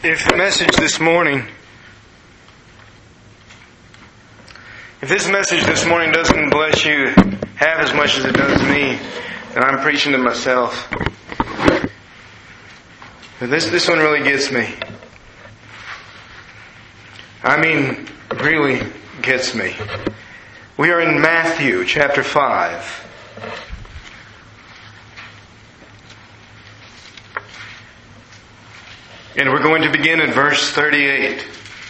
If the message this morning, if this message this morning doesn't bless you half as much as it does me, then I'm preaching to myself. But this one really gets me. I mean, really gets me. We are in Matthew chapter 5. And we're going to begin at verse 38.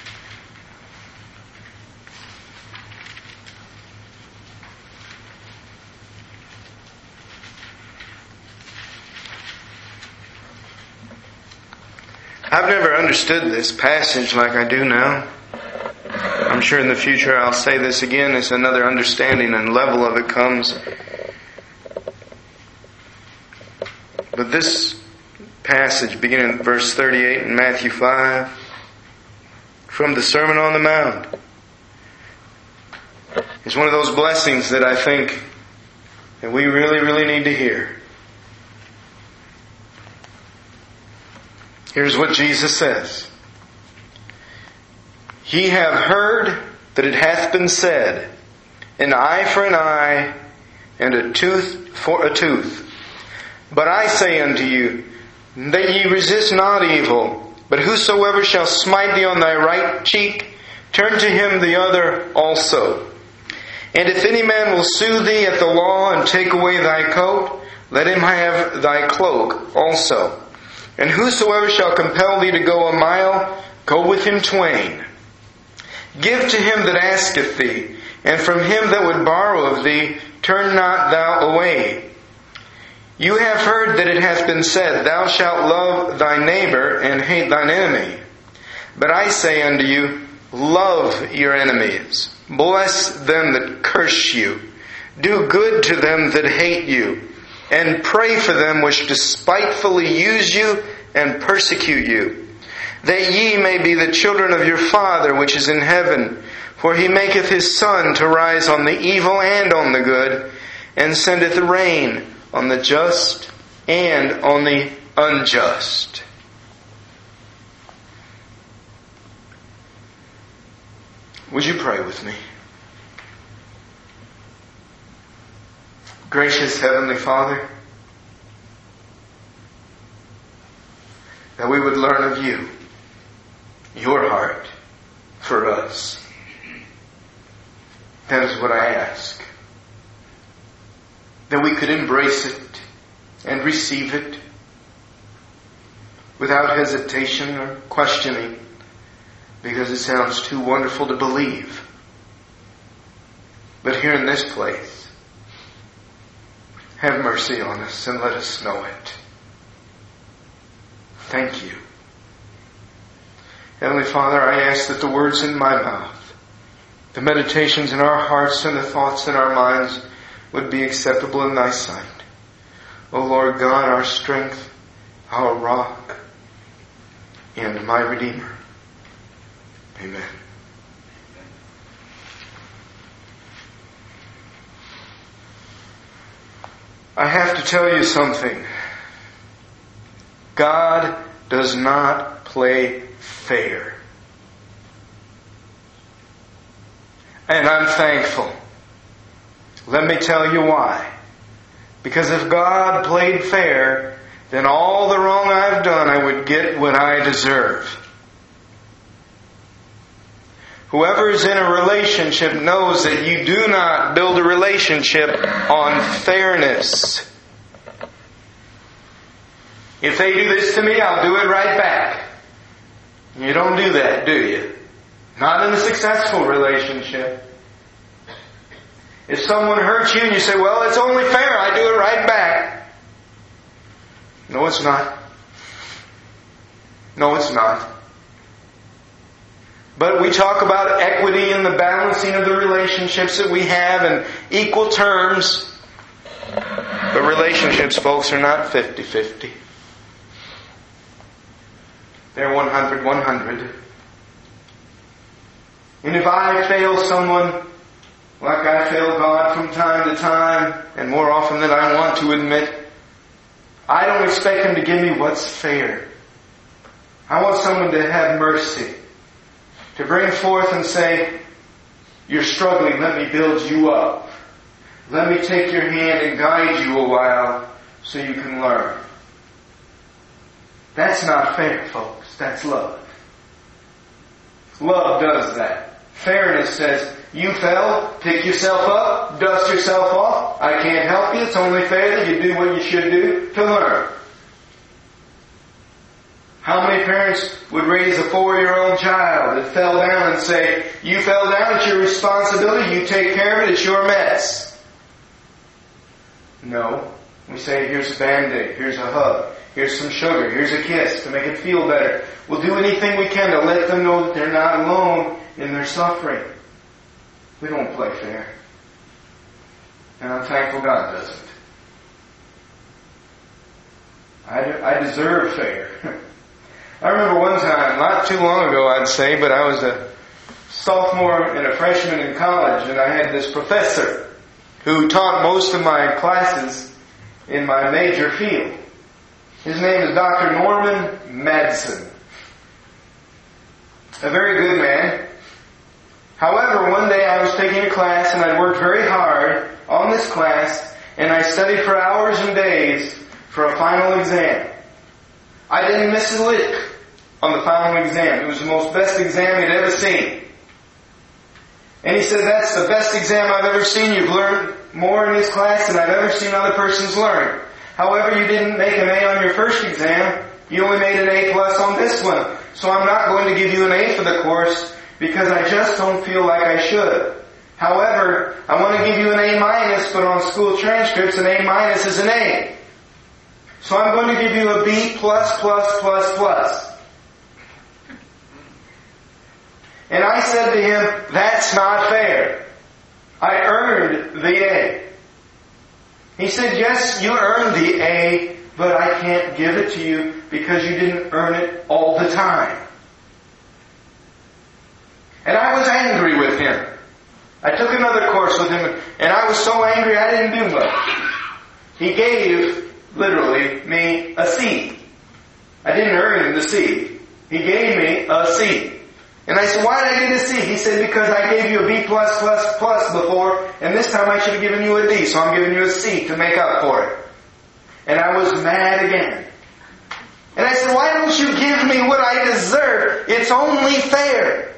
I've never understood this passage like I do now. I'm sure in the future I'll say this again as another understanding and level of it comes. But this passage, beginning at verse 38 in Matthew 5, from the Sermon on the Mount, is one of those blessings that I think that we really need to hear. Here's what Jesus says. Ye have heard that it hath been said, an eye for an eye, and a tooth for a tooth. But I say unto you, that ye resist not evil, but whosoever shall smite thee on thy right cheek, turn to him the other also. And if any man will sue thee at the law and take away thy coat, let him have thy cloak also. And whosoever shall compel thee to go a mile, go with him twain. Give to him that asketh thee, and from him that would borrow of thee, turn not thou away. You have heard that it hath been said, Thou shalt love thy neighbor and hate thine enemy. But I say unto you, love your enemies. Bless them that curse you. Do good to them that hate you. And pray for them which despitefully use you and persecute you. That ye may be the children of your Father which is in heaven. For he maketh his sun to rise on the evil and on the good, and sendeth rain on the just and on the unjust. Would you pray with me? Gracious Heavenly Father, that we would learn of you, your heart for us. That is what I ask. That we could embrace it and receive it without hesitation or questioning, because it sounds too wonderful to believe. But here in this place, have mercy on us and let us know it. Thank you. Heavenly Father, I ask that the words in my mouth, the meditations in our hearts and the thoughts in our minds would be acceptable in thy sight. O Lord God, our strength, our rock, and my Redeemer. Amen. I have to tell you something. God does not play fair. And I'm thankful. Let me tell you why. Because if God played fair, then all the wrong I've done, I would get what I deserve. Whoever is in a relationship knows that you do not build a relationship on fairness. If they do this to me, I'll do it right back. You don't do that, do you? Not in a successful relationship. If someone hurts you and you say, well, it's only fair, I do it right back. No, it's not. No, it's not. But we talk about equity and the balancing of the relationships that we have in equal terms. But relationships, folks, are not 50-50. They're 100-100. And if I fail someone, like I fail God from time to time, and more often than I want to admit, I don't expect Him to give me what's fair. I want someone to have mercy, to bring forth and say, you're struggling, let me build you up. Let me take your hand and guide you a while so you can learn. That's not fair, folks. That's love. Love does that. Fairness says, you fell, pick yourself up, dust yourself off. I can't help you. It's only fair that you do what you should do to learn. How many parents would raise a 4-year-old child that fell down and say, you fell down, it's your responsibility, you take care of it, it's your mess. No. We say, here's a Band-Aid, here's a hug, here's some sugar, here's a kiss to make it feel better. We'll do anything we can to let them know that they're not alone in their suffering. We don't play fair. And I'm thankful God doesn't. I deserve fair. I remember one time, not too long ago I'd say, but I was a sophomore and a freshman in college, and I had this professor who taught most of my classes in my major field. His name is Dr. Norman Madsen. A very good man. However, one day I was taking a class and I'd worked very hard on this class, and I studied for hours and days for a final exam. I didn't miss a lick on the final exam. It was the most best exam he'd ever seen. And he said, that's the best exam I've ever seen. You've learned more in this class than I've ever seen other persons learn. However, you didn't make an A on your first exam. You only made an A+ on this one. So I'm not going to give you an A for the course because I just don't feel like I should. However, I want to give you an A-, but on school transcripts, an A- is an A. So I'm going to give you a B++++. And I said to him, that's not fair. I earned the A. He said, yes, you earned the A, but I can't give it to you because you didn't earn it all the time. And I was angry with him. I took another course with him, and I was so angry I didn't do much. He gave, literally, me a C. I didn't earn the C. He gave me a C. And I said, why did I get a C? He said, because I gave you a B+++ before, and this time I should have given you a D, so I'm giving you a C to make up for it. And I was mad again. And I said, why don't you give me what I deserve? It's only fair.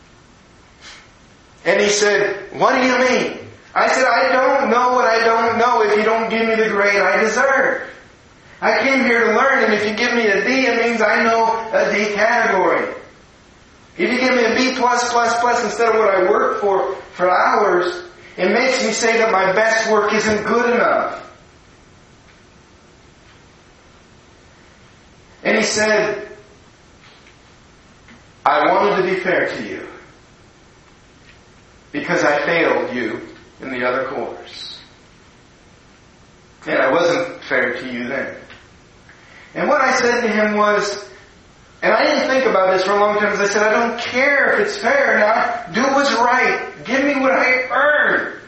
And he said, what do you mean? I said, I don't know what I don't know if you don't give me the grade I deserve. I came here to learn, and if you give me a D, it means I know a D category. If you give me a B+++ instead of what I work for hours, it makes me say that my best work isn't good enough. And he said, I wanted to be fair to you because I failed you in the other course. And I wasn't fair to you then. And what I said to him was, and I didn't think about this for a long time, because I said, I don't care if it's fair or not. Do what's right. Give me what I earned.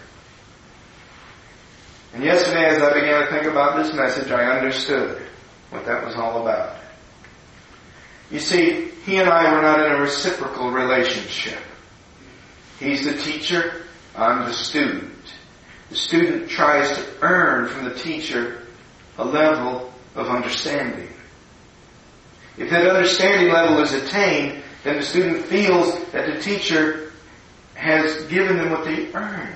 And yesterday, as I began to think about this message, I understood what that was all about. You see, he and I were not in a reciprocal relationship. He's the teacher, I'm the student. The student tries to earn from the teacher a level of understanding. If that understanding level is attained, then the student feels that the teacher has given them what they earn.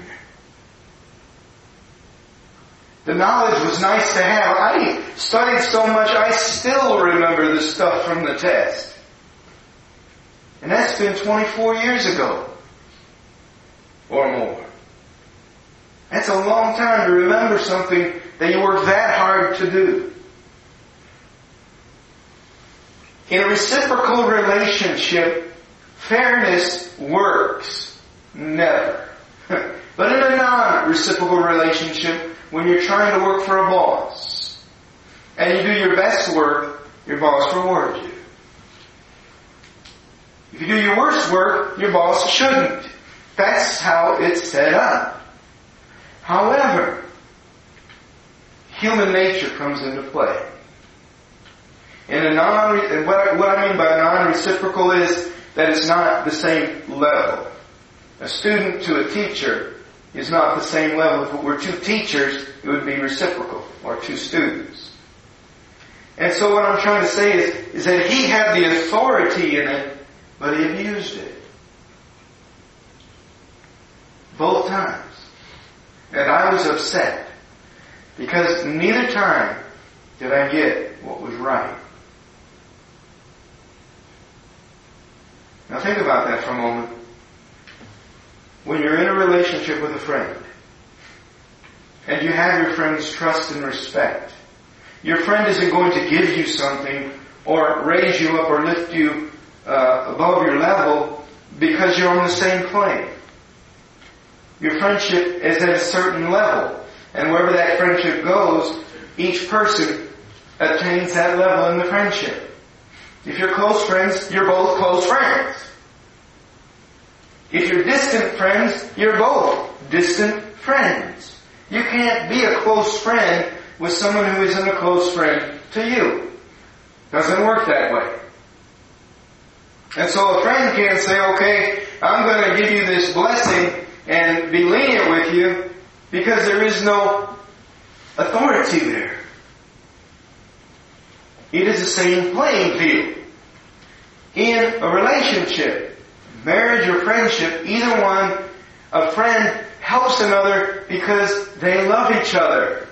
The knowledge was nice to have. I studied so much, I still remember the stuff from the test. And that's been 24 years ago. Or more. That's a long time to remember something that you worked that hard to do. In a reciprocal relationship, fairness works. Never. But in a non-reciprocal relationship, when you're trying to work for a boss, and you do your best work, your boss rewards you. If you do your worst work, your boss shouldn't. That's how it's set up. However, human nature comes into play. In what I mean by a reciprocal is that it's not the same level. A student to a teacher is not the same level. If it were two teachers, it would be reciprocal, or two students. And so what I'm trying to say is that he had the authority in it, but he abused it. Both times. And I was upset, because neither time did I get what was right. Now think about that for a moment. When you're in a relationship with a friend, and you have your friend's trust and respect, your friend isn't going to give you something or raise you up or lift you above your level because you're on the same plane. Your friendship is at a certain level, and wherever that friendship goes, each person attains that level in the friendship. If you're close friends, you're both close friends. If you're distant friends, you're both distant friends. You can't be a close friend with someone who isn't a close friend to you. Doesn't work that way. And so a friend can't say, okay, I'm going to give you this blessing and be lenient with you, because there is no authority there. It is the same playing field. In a relationship, marriage or friendship, either one, a friend helps another because they love each other.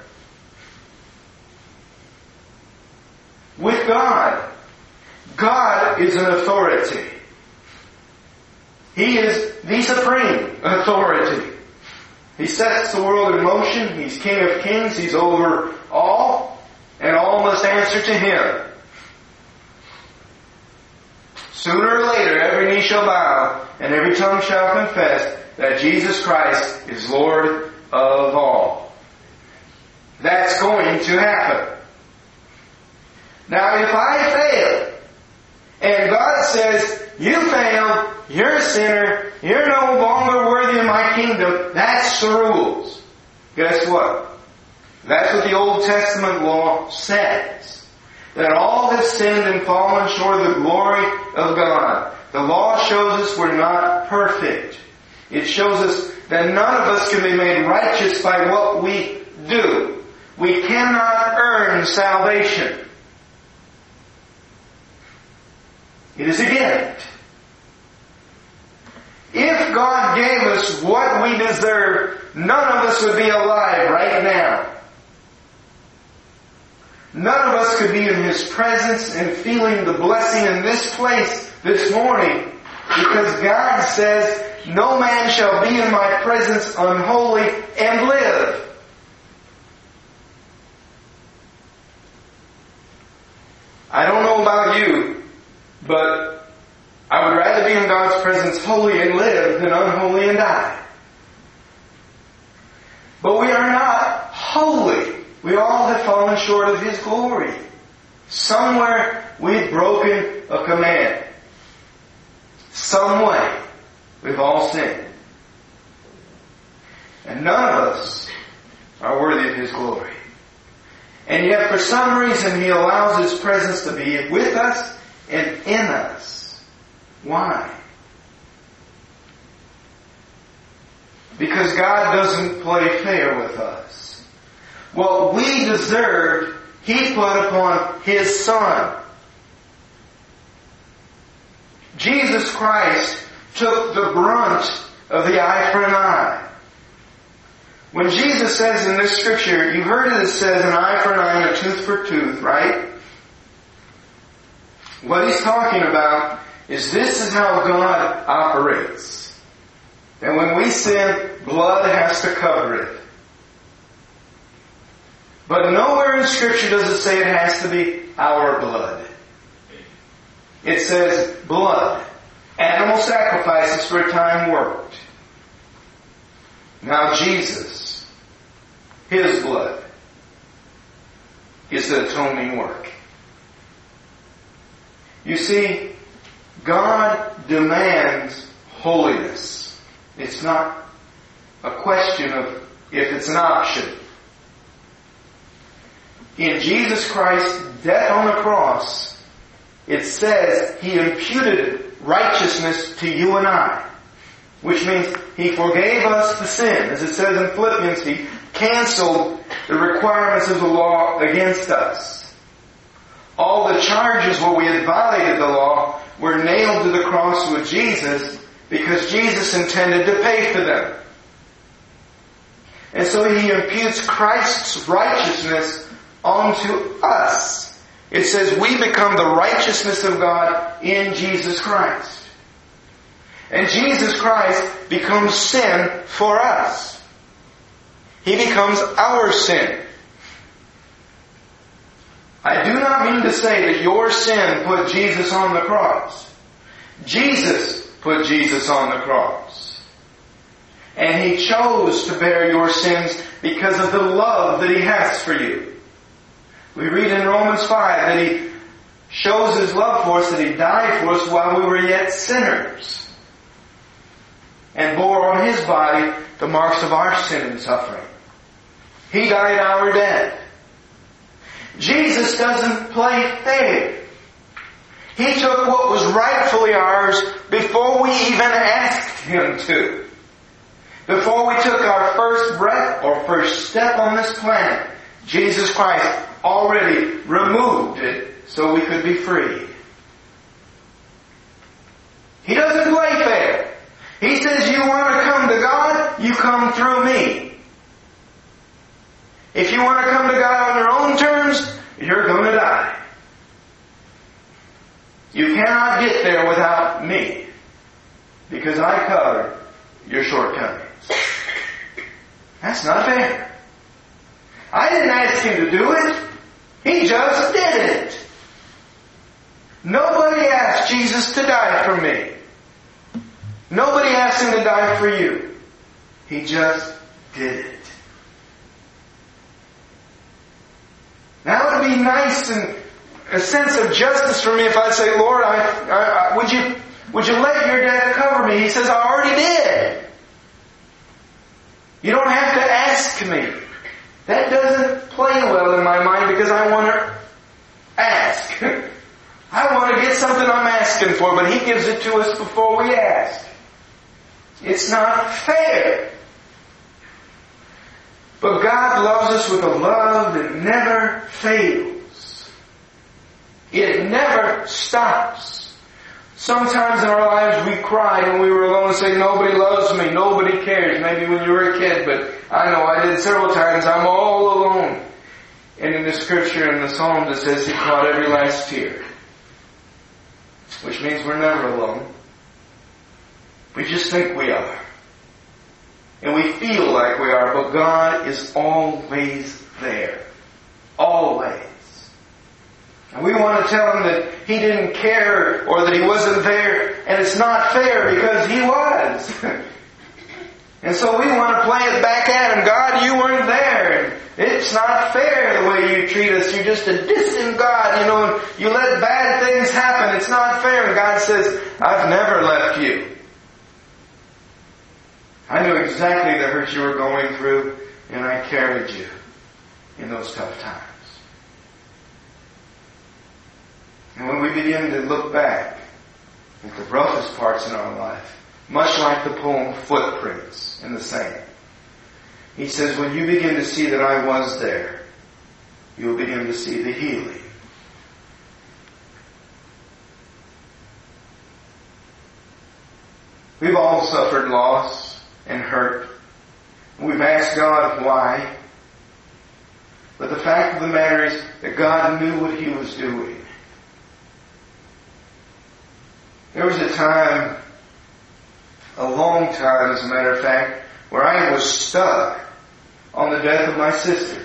With God, God is an authority. He is the supreme authority. He sets the world in motion. He's King of Kings. He's over all, and all must answer to Him. Sooner or later, every knee shall bow, and every tongue shall confess that Jesus Christ is Lord of all. That's going to happen. Now, if I fail, and God says, you failed, you're a sinner, you're no longer worthy of my kingdom, that's the rules. Guess what? That's what the Old Testament law says. That all have sinned and fallen short of the glory of God. The law shows us we're not perfect. It shows us that none of us can be made righteous by what we do. We cannot earn salvation. It is a gift. If God gave us what we deserve, none of us would be alive right now. None of us could be in His presence and feeling the blessing in this place this morning, because God says, no man shall be in my presence unholy and live. I don't know about you, but I would rather be in God's presence holy and live than unholy and die. But we are not holy. We all have fallen short of His glory. Somewhere we've broken a command. Some way we've all sinned. And none of us are worthy of His glory. And yet for some reason He allows His presence to be with us and in us. Why? Because God doesn't play fair with us. What we deserved, He put upon His Son. Jesus Christ took the brunt of the eye for an eye. When Jesus says in this scripture, you've heard it says an eye for an eye and a tooth for a tooth, right? What He's talking about is this is how God operates. And when we sin, blood has to cover it. But nowhere in Scripture does it say it has to be our blood. It says blood. Animal sacrifices for a time worked. Now Jesus, His blood, is the atoning work. You see, God demands holiness. It's not a question of if it's an option. In Jesus Christ's death on the cross, it says He imputed righteousness to you and I. Which means He forgave us the sin. As it says in Philippians, He canceled the requirements of the law against us. All the charges where we had violated the law were nailed to the cross with Jesus because Jesus intended to pay for them. And so He imputes Christ's righteousness onto us. It says we become the righteousness of God in Jesus Christ. And Jesus Christ becomes sin for us. He becomes our sin. I do not mean to say that your sin put Jesus on the cross. Jesus put Jesus on the cross. And He chose to bear your sins because of the love that He has for you. We read in Romans 5 that He shows His love for us, that He died for us while we were yet sinners, and bore on His body the marks of our sin and suffering. He died our death. Jesus doesn't play fair. He took what was rightfully ours before we even asked Him to. Before we took our first breath or first step on this planet, Jesus Christ already removed it so we could be free. He doesn't play fair. He says, you want to come to God, you come through me. If you want to come to God on your own terms, you're going to die. You cannot get there without me, because I cover your shortcomings. That's not fair. I didn't ask Him to do it. He just did it. Nobody asked Jesus to die for me. Nobody asked Him to die for you. He just did it. Now it would be nice and a sense of justice for me if I'd say, Lord, would you let your death cover me? He says, I already did. You don't have to ask me. That doesn't play well in my mind because I want to ask. I want to get something I'm asking for, but He gives it to us before we ask. It's not fair. But God loves us with a love that never fails. It never stops. Sometimes in our lives we cried when we were alone and say, nobody loves me, nobody cares. Maybe when you were a kid, but I know I did several times. I'm all alone. And in the scripture, in the Psalms, it says He caught every last tear. Which means we're never alone. We just think we are. And we feel like we are, but God is always there. Always. And we want to tell Him that He didn't care or that He wasn't there, and it's not fair because He was. And so we want to play it back at Him. God, you weren't there. It's not fair the way you treat us. You're just a distant God, and you let bad things happen. It's not fair. And God says, I've never left you. I knew exactly the hurt you were going through, and I carried you in those tough times. And when we begin to look back at the roughest parts in our life, much like the poem Footprints in the Sand, He says, when you begin to see that I was there, you'll begin to see the healing. We've all suffered loss and hurt. We've asked God why. But the fact of the matter is that God knew what He was doing. There was a time, a long time as a matter of fact, where I was stuck on the death of my sister.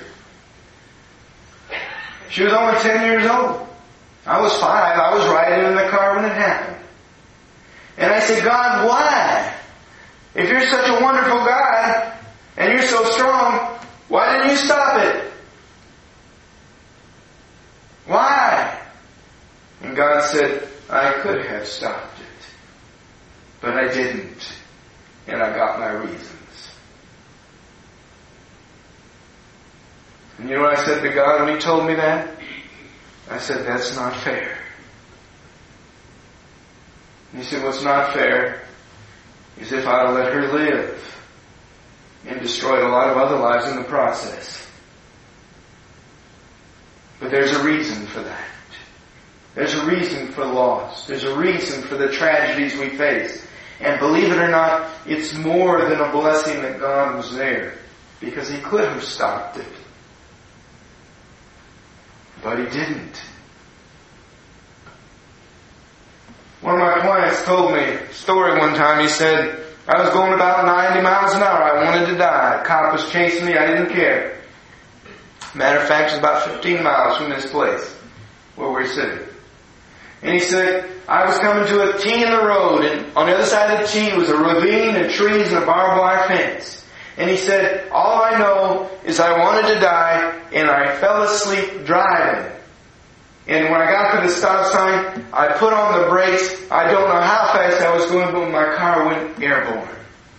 She was only 10 years old. I was 5. I was riding in the car when it happened. And I said, God, why? If you're such a wonderful God and you're so strong, why didn't you stop it? Why? And God said, I could have stopped it, but I didn't. And I got my reasons. And you know what I said to God when He told me that? I said, that's not fair. He said, what's not fair is if I'd have let her live and destroyed a lot of other lives in the process. But there's a reason for that. There's a reason for loss. There's a reason for the tragedies we face. And believe it or not, it's more than a blessing that God was there, because He could have stopped it. But He didn't. One of my clients told me a story one time. He said, I was going about 90 miles an hour. I wanted to die. A cop was chasing me. I didn't care. Matter of fact, it's about 15 miles from this place where we're sitting. And he said, I was coming to a T in the road, and on the other side of the T was a ravine and trees and a barbed wire fence. And he said, all I know is I wanted to die, and I fell asleep driving. And when I got to the stop sign, I put on the brakes. I don't know how fast I was going, but my car went airborne.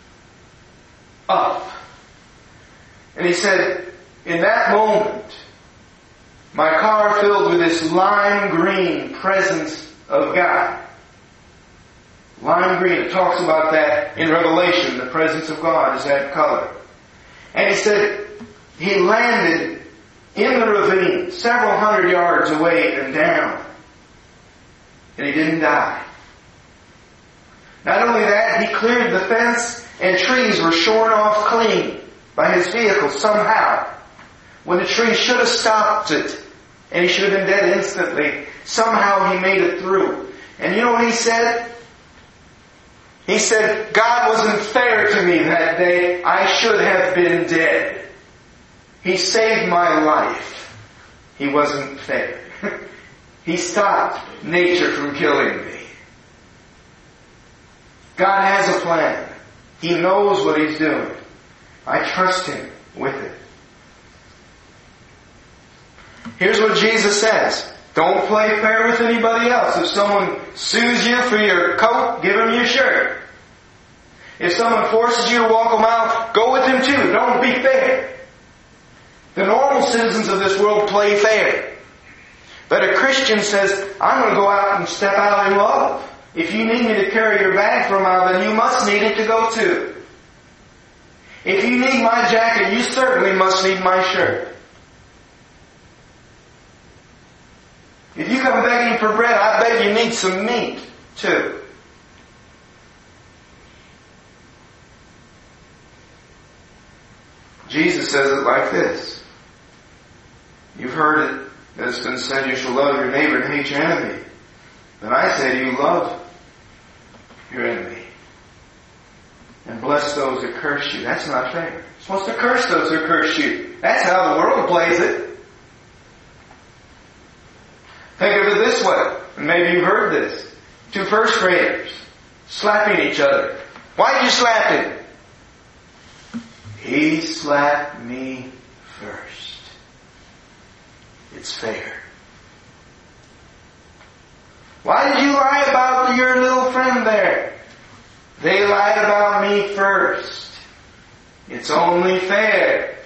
Up. And he said, in that moment, my car filled with this lime green presence of God. Lime green, it talks about that in Revelation. The presence of God is that color. And he said, he landed in the ravine, several hundred yards away and down. And he didn't die. Not only that, he cleared the fence and trees were shorn off clean by his vehicle somehow. When the tree should have stopped it, and he should have been dead instantly, somehow he made it through. And you know what he said? He said, God wasn't fair to me that day. I should have been dead. He saved my life. He wasn't fair. He stopped nature from killing me. God has a plan. He knows what He's doing. I trust Him with it. Here's what Jesus says. Don't play fair with anybody else. If someone sues you for your coat, give them your shirt. If someone forces you to walk a mile, go with them too. Don't be fair. The normal citizens of this world play fair. But a Christian says, I'm going to go out and step out in love. If you need me to carry your bag for a mile, then you must need it to go too. If you need my jacket, you certainly must need my shirt. If you come begging for bread, I bet you need some meat too. Jesus says it like this. You've heard it that it's been said, you shall love your neighbor and hate your enemy. But I say to you, love your enemy and bless those that curse you. That's not fair. You're supposed to curse those who curse you. That's how the world plays it. Think of it this way, and maybe you've heard this. 2 first graders slapping each other. Why did you slap him? He slapped me first. It's fair. Why did you lie about your little friend there? They lied about me first. It's only fair.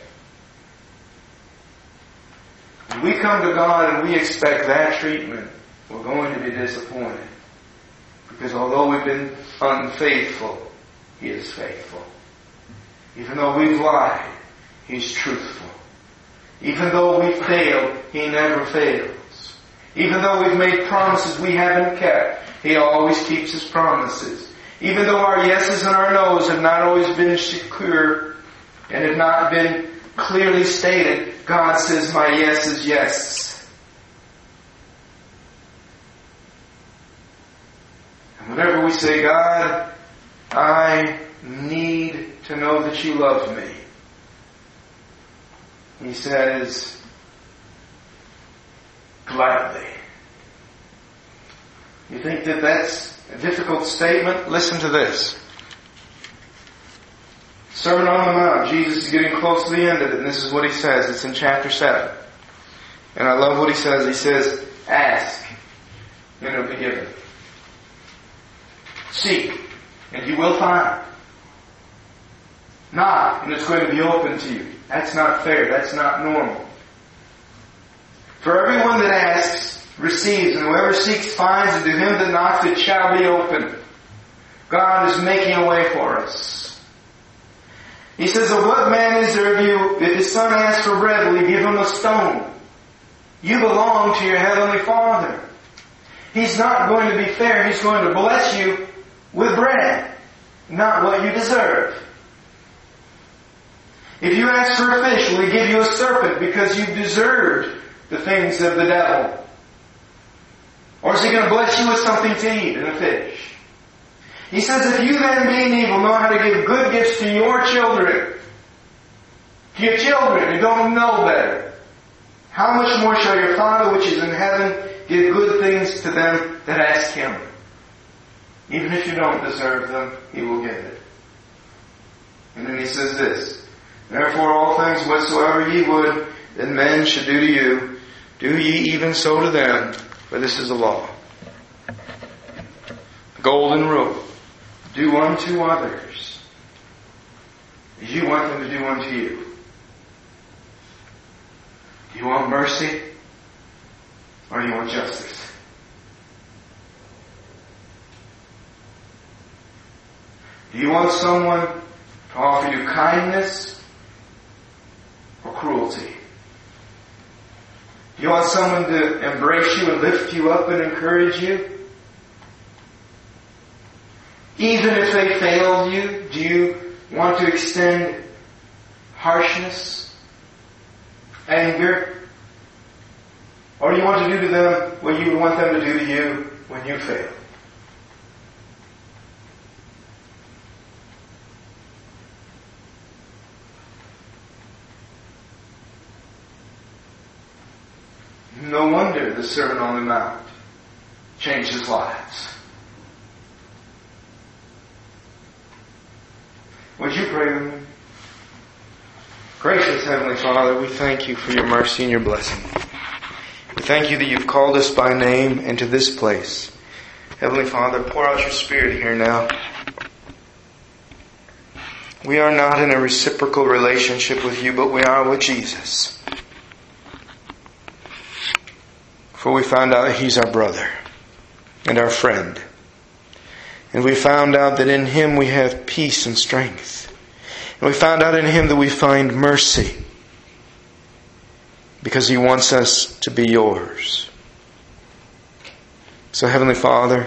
When we come to God and we expect that treatment, we're going to be disappointed. Because although we've been unfaithful, He is faithful. Even though we've lied, He's truthful. Even though we've failed, He never fails. Even though we've made promises we haven't kept, He always keeps His promises. Even though our yeses and our nos have not always been secure and have not been clearly stated, God says, my yes is yes. And whenever we say, God, I need to know that you love me, He says, gladly. You think that that's a difficult statement? Listen to this. Sermon on the Mount. Jesus is getting close to the end of it, and this is what He says. It's in chapter 7. And I love what He says. He says, ask, and it will be given. Seek, and you will find. Knock, and it's going to be open to you. That's not fair. That's not normal. For everyone that asks receives, and whoever seeks finds, and to him that knocks it shall be opened. God is making a way for us. He says, of what man is there of you, if his son asks for bread, will he give him a stone? You belong to your heavenly Father. He's not going to be fair. He's going to bless you with bread, not what you deserve. If you ask for a fish, will he give you a serpent because you deserved the things of the devil? Or is he going to bless you with something to eat and a fish? He says, if you then being evil know how to give good gifts to your children, who don't know better, how much more shall your Father which is in heaven give good things to them that ask Him? Even if you don't deserve them, He will give it. And then He says this, therefore all things whatsoever ye would that men should do to you, do ye even so to them, for this is the law. The golden rule. Do unto others as you want them to do unto you. Do you want mercy? Or do you want justice? Do you want someone to offer you kindness or cruelty? Do you want someone to embrace you and lift you up and encourage you? Even if they failed you, do you want to extend harshness, anger? Or do you want to do to them what you would want them to do to you when you fail? No wonder the Sermon on the Mount changes lives. Would you pray with me? Gracious Heavenly Father, we thank you for your mercy and your blessing. We thank you that you've called us by name into this place. Heavenly Father, pour out your Spirit here now. We are not in a reciprocal relationship with you, but we are with Jesus. For we found out He's our brother and our friend. And we found out that in Him we have peace and strength. And we found out in Him that we find mercy. Because He wants us to be yours. So Heavenly Father,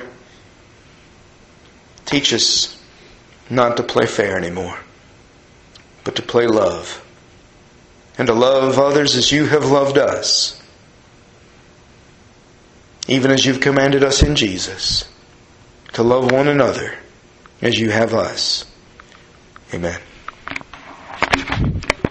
teach us not to play fair anymore, but to play love. And to love others as you have loved us. Even as you've commanded us in Jesus. To love one another as you have us. Amen.